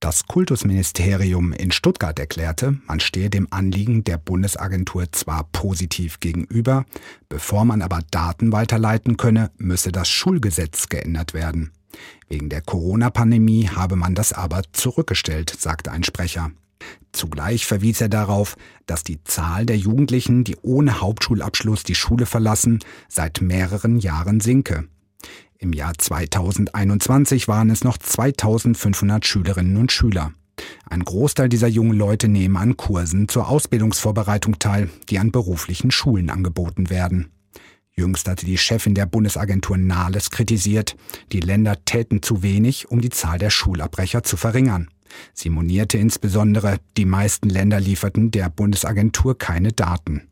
Das Kultusministerium in Stuttgart erklärte, man stehe dem Anliegen der Bundesagentur zwar positiv gegenüber, bevor man aber Daten weiterleiten könne, müsse das Schulgesetz geändert werden. Wegen der Corona-Pandemie habe man das aber zurückgestellt, sagte ein Sprecher. Zugleich verwies er darauf, dass die Zahl der Jugendlichen, die ohne Hauptschulabschluss die Schule verlassen, seit mehreren Jahren sinke. Im Jahr 2021 waren es noch 2500 Schülerinnen und Schüler. Ein Großteil dieser jungen Leute nehmen an Kursen zur Ausbildungsvorbereitung teil, die an beruflichen Schulen angeboten werden. Jüngst hatte die Chefin der Bundesagentur Nahles kritisiert, die Länder täten zu wenig, um die Zahl der Schulabbrecher zu verringern. Sie monierte insbesondere, die meisten Länder lieferten der Bundesagentur keine Daten.